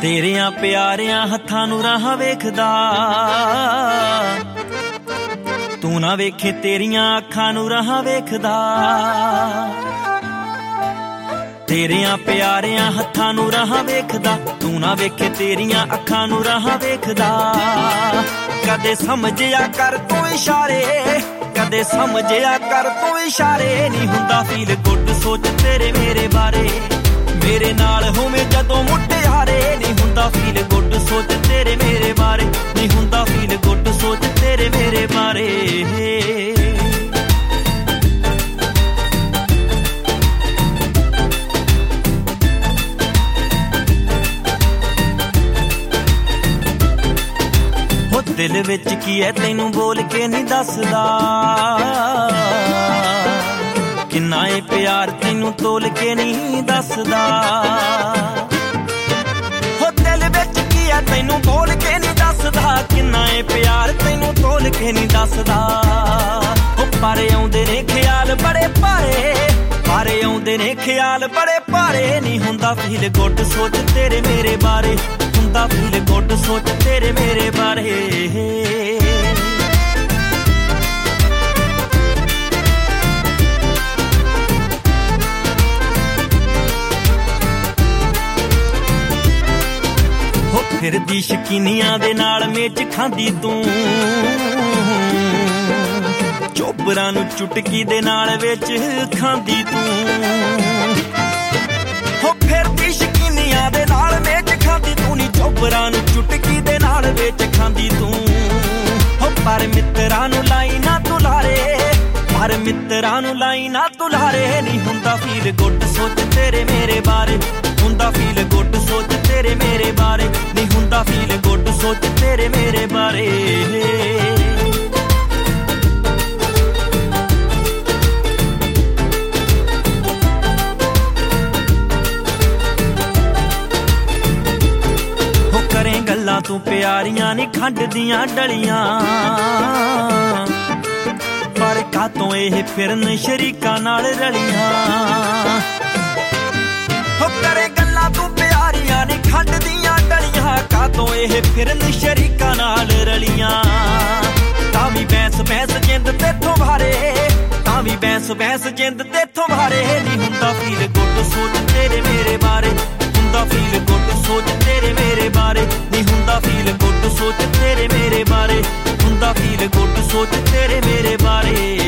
ਤੇਰਿਆਂ ਪਿਆਰਿਆਂ ਹੱਥਾਂ ਨੂੰ ਰਾਹਾਂ ਵੇਖਦਾ, ਤੂੰ ਨਾ ਵੇਖੇ ਤੇਰੀਆਂ ਅੱਖਾਂ ਨੂੰ ਰਾਹਾਂ ਵੇਖਦਾ। ਤੇਰਿਆਂ ਪਿਆਰਿਆਂ ਹੱਥਾਂ ਨੂੰ ਰਾਹਾਂ ਵੇਖਦਾ, ਤੂੰ ਨਾ ਵੇਖੇ ਤੇਰੀਆਂ ਅੱਖਾਂ ਨੂੰ ਰਾਹਾਂ ਵੇਖਦਾ। ਕਦੇ ਸਮਝਿਆ ਕਰ ਤੂੰ ਇਸ਼ਾਰੇ, ਕਦੇ ਸਮਝਿਆ ਕਰ ਤੂੰ ਇਸ਼ਾਰੇ। ਨਹੀਂ ਹੁੰਦਾ ਫੀਲ ਗੁੱਡ ਸੋਚ ਤੇਰੇ ਮੇਰੇ ਬਾਰੇ, ਮੇਰੇ ਨਾਲ ਹੋਵੇਂ ਜਦੋਂ ਮੁਟਿਆਰੇ। ਨਹੀਂ ਹੁੰਦਾ ਫੀਲ ਗੁੱਡ ਸੋਚ ਤੇਰੇ ਮੇਰੇ ਬਾਰੇ, ਨਹੀਂ ਹੁੰਦਾ ਫੀਲ ਗੁੱਡ ਸੋਚ ਤੇਰੇ ਮੇਰੇ ਬਾਰੇ। ਹੋ ਦਿਲ ਵਿੱਚ ਕੀ ਹੈ ਤੈਨੂੰ ਬੋਲ ਕੇ ਨਹੀਂ ਦੱਸਦਾ, ਕਿੰਨਾ ਏ ਪਿਆਰ ਤੈਨੂੰ ਤੋਲ ਕੇ ਨਹੀਂ ਦੱਸਦਾ। ਹੋ ਦਿਲ ਵਿੱਚ ਕੀ ਹੈ ਤੈਨੂੰ ਬੋਲ ਕੇ ਨਹੀਂ ਦੱਸਦਾ, ਕਿੰਨਾ ਏ ਪਿਆਰ ਤੈਨੂੰ ਤੋਲ ਕੇ ਨਹੀਂ ਦੱਸਦਾ। ਹੋ ਪਰ ਆਉਂਦੇ ਨੇ ਖਿਆਲ ਬੜੇ ਭਾਰੇ, ਪਰ ਆਉਂਦੇ ਨੇ ਖਿਆਲ ਬੜੇ ਭਾਰੇ। ਨਹੀਂ ਹੁੰਦਾ ਫੀਲ ਗੁੱਡ ਸੋਚ ਤੇਰੇ ਮੇਰੇ ਬਾਰੇ, ਹੁੰਦਾ ਫੀਲ ਗੁੱਡ ਸੋਚ ਤੇਰੇ ਮੇਰੇ ਬਾਰੇ। ਫਿਰਦੀ ਸ਼ਕੀਨੀਆਂ ਦੇ ਨਾਲ ਮੇਚ ਖਾਂਦੀ ਤੂੰ, ਚੋਬਰਾਂ ਨੂੰ ਚੁਟਕੀ ਦੇ ਨਾਲ ਵਿੱਚ ਖਾਂਦੀ ਤੂੰ। ਹੋ ਫਿਰਦੀ ਸ਼ਕੀਨੀਆਂ ਦੇ ਨਾਲ ਮੇਚ ਖਾਂਦੀ ਤੂੰ, ਨੀ ਚੋਬਰਾਂ ਨੂੰ ਚੁਟਕੀ ਦੇ ਨਾਲ ਵਿੱਚ ਖਾਂਦੀ ਤੂੰ। ਹੋ ਪਰ ਮਿੱਤਰਾਂ ਨੂੰ ਲਾਈ ਨਾ ਤੁਲਾਰੇ, ਪਰ ਮਿੱਤਰਾਂ ਨੂੰ ਲਾਈ ਨਾ ਤੁਲਾਰੇ। ਨਹੀਂ ਹੁੰਦਾ ਫੀਲ ਗੁੱਡ ਸੋਚ ਤੇਰੇ ਮੇਰੇ ਬਾਰੇ, ਹੁੰਦਾ ਫੀਲ ਗੁੱਡ ਸੋਚ ਤੇਰੇ ਮੇਰੇ ਬਾਰੇ। ਨਹੀਂ ਹੁੰਦਾ ਫੀਲ ਗੁੱਡ ਸੋਚ ਤੇਰੇ ਮੇਰੇ ਬਾਰੇ। ਹੋ ਕਰੇ ਗੱਲਾਂ ਤੂੰ ਪਿਆਰੀਆਂ ਨੀ ਖੰਡ ਦੀਆਂ ਡਲੀਆਂ, ਪਰ ਕਾਤੋਂ ਇਹ ਫਿਰਨ ਸ਼ਰੀਕਾਂ ਨਾਲ ਰਲੀਆਂ। ਹੋ ਕਰੇ ਗੱਲਾਂ ਤੂੰ ਪਿਆਰੀਆਂ ਨੀ ਖੰਡ ਦੀਆਂ ਡਲੀਆਂ, ਕਾਤੋਂ ਇਹ ਫਿਰਨ ਸ਼ਰੀਕਾਂ ਨਾਲ ਰਲੀਆਂ। ਤਾਂ ਵੀ ਬੈਂਸ ਬੈਂਸ ਜਿੰਦ ਤੇਥੋਂ ਭਾਰੇ, ਤਾਂ ਵੀ ਬੈਂਸ ਬੈਂਸ ਜਿੰਦ ਤੇਥੋਂ ਭਾਰੇ। ਨਹੀਂ ਹੁੰਦਾ ਫੀਲ ਗੁੱਡ ਸੋਚ ਤੇਰੇ ਮੇਰੇ ਬਾਰੇ, ਹੁੰਦਾ ਫੀਲ ਗੁੱਡ ਸੋਚ ਤੇਰੇ ਮੇਰੇ ਬਾਰੇ। ਨਹੀਂ ਹੁੰਦਾ ਫੀਲ ਗੁੱਡ ਸੋਚ ਤੇਰੇ ਮੇਰੇ ਬਾਰੇ, ਹੁੰਦਾ ਫੀਲ ਗੁੱਡ ਸੋਚ ਤੇਰੇ ਮੇਰੇ ਬਾਰੇ।